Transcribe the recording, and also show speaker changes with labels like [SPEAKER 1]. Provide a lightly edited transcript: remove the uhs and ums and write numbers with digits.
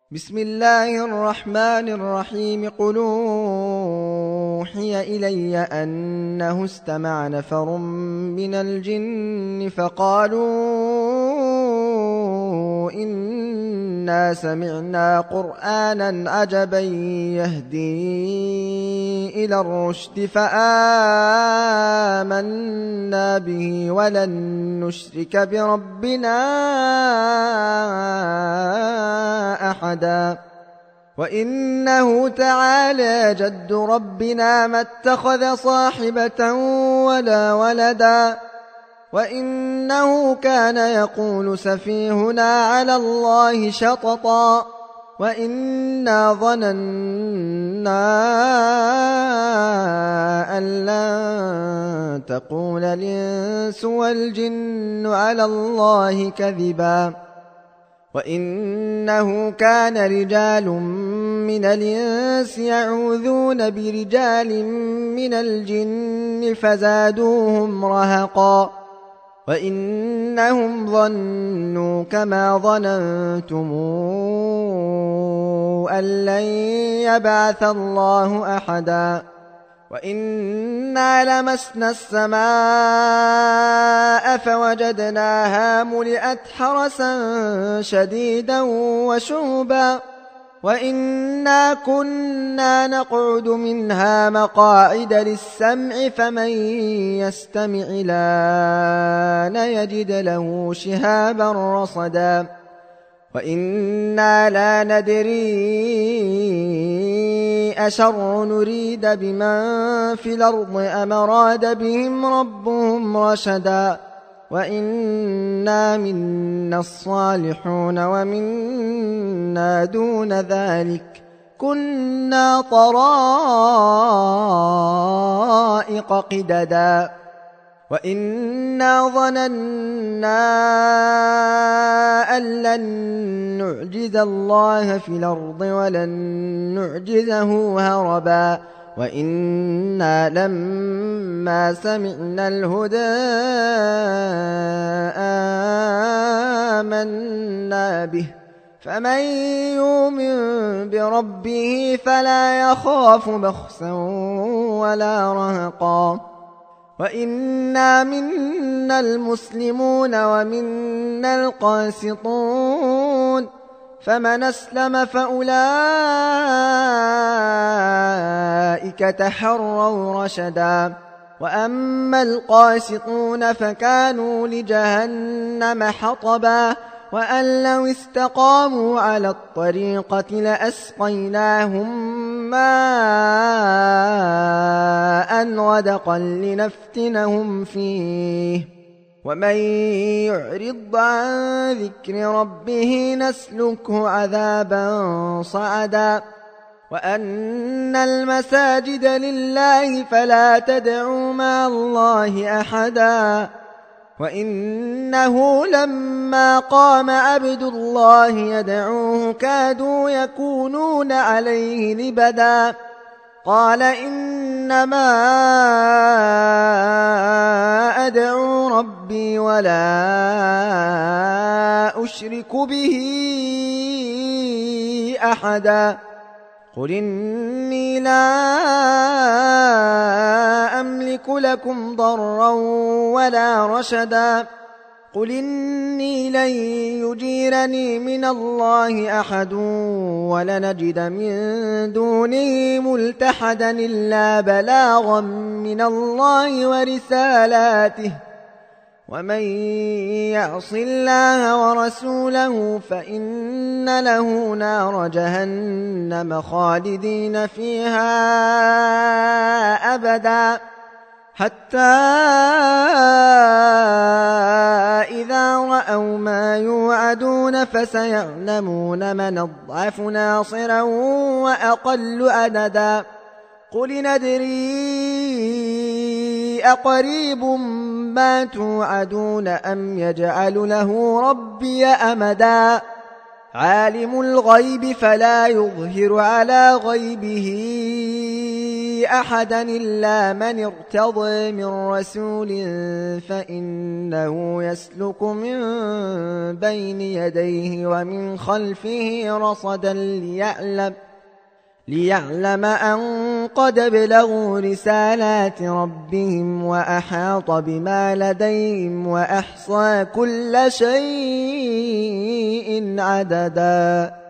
[SPEAKER 1] بسم الله الرحمن الرحيم. قل أوحي إلي أنه استمع نفر من الجن فقالوا إنا سمعنا قرآنا عجبا يهدي إلى الرشد فآمنا به ولن نشرك بربنا أحدا وإنه تعالى جد ربنا ما اتخذ صاحبة ولا ولدا وإنه كان يقول سفيهنا على الله شططا وإنا ظننا أن لن تقول الإنس والجن على الله كذبا وإنه كان رجال من الإنس يعوذون برجال من الجن فزادوهم رهقا وإنهم ظنوا كما ظننتم أن لن يبعث الله أحدا وإنا لمسنا السماء فوجدناها ملئت حرسا شديدا وشهبا وإنا كنا نقعد منها مقاعد للسمع فمن يستمع الآن يجد له شهابا رصدا وإنا لا ندري أشر نريد بمن في الأرض أم أراد بهم ربهم رشدا وإنا منا الصالحون ومنا دون ذلك كنا طرائق قددا وإنا ظننا أن لن نعجز الله في الأرض ولن نعجزه هربا وإنا لما سمعنا الهدى آمنا به فمن يؤمن بربه فلا يخاف بخسا ولا رهقا وإنا منا المسلمون ومنا القاسطون فمن أسلم فأولئك تحروا رشدا وأما القاسطون فكانوا لجهنم حطبا وأن لو استقاموا على الطريقة لأسقيناهم ماء غدقا لنفتنهم فيه ومن يعرض عن ذكر ربه نسلكه عذابا صعدا وأن المساجد لله فلا تدعوا مع الله أحدا وإنه لما قام عبد الله يدعوه كادوا يكونون عليه لبدا قال إنما أدعو ربي ولا أشرك به أحدا قل إني لا أملك لكم ضرا ولا رشدا قل إني لن يجيرني من الله أحد ولنجد من دونه ملتحدا إلا بلاغا من الله ورسالاته ومن يعص الله ورسوله فإن له نار جهنم خالدين فيها أبدا حتى إذا رأوا ما يوعدون فسيعلمون من أضعف ناصرا وأقل عددا قل ندري أقريب ما توعدون أم يجعل له ربي أمدا عالم الغيب فلا يظهر على غيبه أحدا إلا من ارتضى من رسول فإنه يسلك من بين يديه ومن خلفه رصدا ليعلم أن قد بلغوا رسالات ربهم وأحاط بما لديهم وأحصى كل شيء عددا.